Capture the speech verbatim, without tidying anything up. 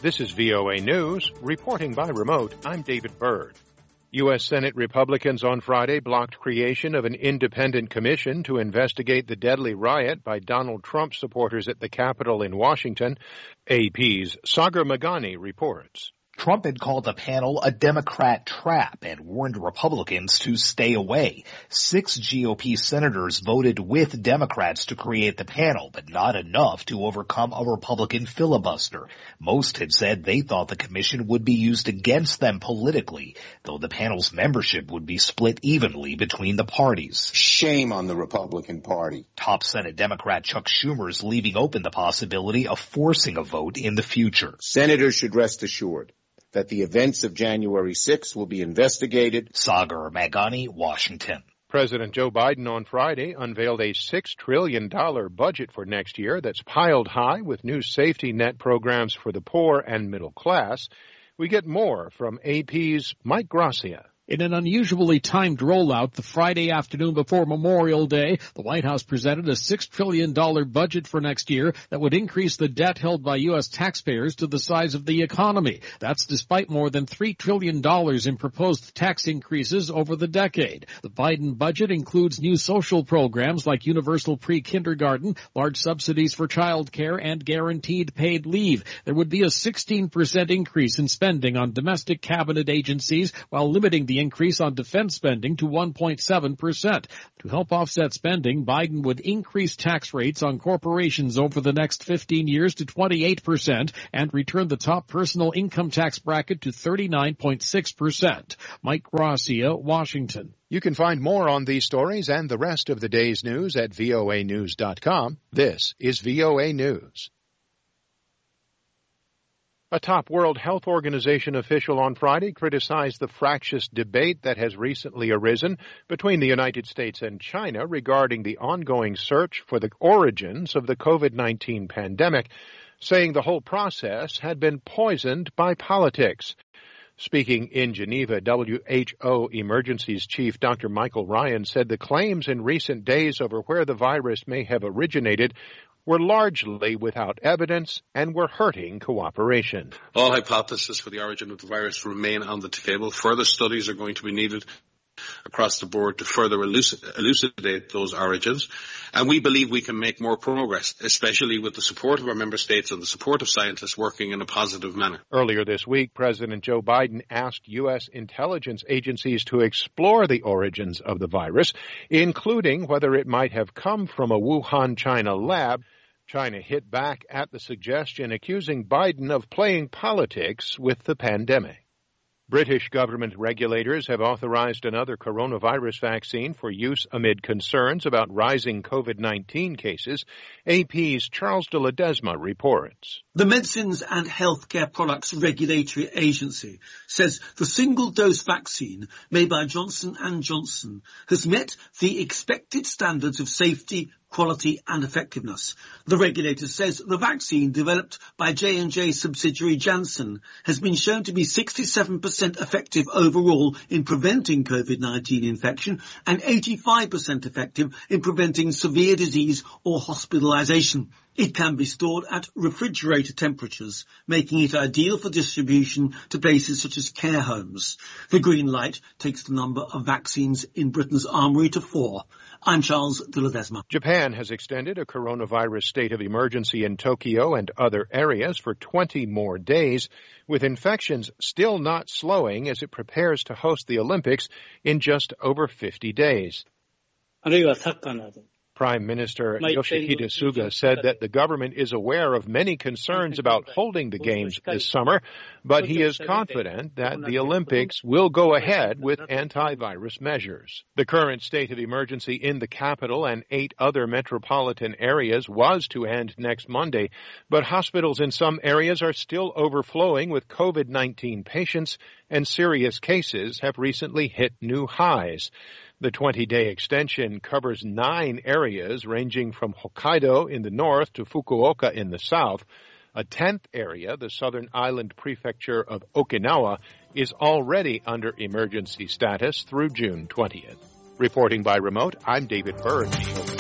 This is V O A News. Reporting by remote, I'm David Byrd. U S. Senate Republicans on Friday blocked creation of an independent commission to investigate the deadly riot by Donald Trump supporters at the Capitol in Washington. A P's Sagar Meghani reports. Trump had called the panel a Democrat trap and warned Republicans to stay away. Six G O P senators voted with Democrats to create the panel, but not enough to overcome a Republican filibuster. Most had said they thought the commission would be used against them politically, though the panel's membership would be split evenly between the parties. Shame on the Republican Party. Top Senate Democrat Chuck Schumer is leaving open the possibility of forcing a vote in the future. Senators should rest assured that the events of January sixth will be investigated. Sagar Meghani, Washington. President Joe Biden on Friday unveiled a six trillion dollars budget for next year that's piled high with new safety net programs for the poor and middle class. We get more from A P's Mike Gracia. In an unusually timed rollout, the Friday afternoon before Memorial Day, the White House presented a six trillion dollars budget for next year that would increase the debt held by U S taxpayers to the size of the economy. That's despite more than three trillion dollars in proposed tax increases over the decade. The Biden budget includes new social programs like universal pre-kindergarten, large subsidies for child care, and guaranteed paid leave. There would be a sixteen percent increase in spending on domestic cabinet agencies while limiting the increase on defense spending to one point seven percent. To help offset spending, Biden would increase tax rates on corporations over the next fifteen years to twenty-eight percent and return the top personal income tax bracket to thirty-nine point six percent. Mike Gracia, Washington. You can find more on these stories and the rest of the day's news at V O A news dot com. This is V O A News. A top World Health Organization official on Friday criticized the fractious debate that has recently arisen between the United States and China regarding the ongoing search for the origins of the COVID nineteen pandemic, saying the whole process had been poisoned by politics. Speaking in Geneva, W H O Emergencies Chief Doctor Michael Ryan said the claims in recent days over where the virus may have originated were largely without evidence and were hurting cooperation. All hypotheses for the origin of the virus remain on the table. Further studies are going to be needed across the board to further elucidate those origins. And we believe we can make more progress, especially with the support of our member states and the support of scientists working in a positive manner. Earlier this week, President Joe Biden asked U S intelligence agencies to explore the origins of the virus, including whether it might have come from a Wuhan, China lab. China hit back at the suggestion, accusing Biden of playing politics with the pandemic. British government regulators have authorized another coronavirus vaccine for use amid concerns about rising COVID nineteen cases. A P's Charles de Ledesma reports. The Medicines and Healthcare Products Regulatory Agency says the single-dose vaccine made by Johnson and Johnson has met the expected standards of safety, quality and effectiveness. The regulator says the vaccine developed by J and J subsidiary Janssen has been shown to be sixty-seven percent effective overall in preventing COVID nineteen infection and eighty-five percent effective in preventing severe disease or hospitalization. It can be stored at refrigerator temperatures, making it ideal for distribution to places such as care homes. The green light takes the number of vaccines in Britain's armoury to four. I'm Charles de Ledesma. Japan has extended a coronavirus state of emergency in Tokyo and other areas for twenty more days, with infections still not slowing as it prepares to host the Olympics in just over fifty days. Prime Minister Yoshihide Suga said that the government is aware of many concerns about holding the Games this summer, but he is confident that the Olympics will go ahead with antivirus measures. The current state of emergency in the capital and eight other metropolitan areas was to end next Monday, but hospitals in some areas are still overflowing with COVID nineteen patients, and serious cases have recently hit new highs. The twenty-day extension covers nine areas ranging from Hokkaido in the north to Fukuoka in the south. A tenth area, the southern island prefecture of Okinawa, is already under emergency status through June twentieth. Reporting by remote, I'm David Byrd.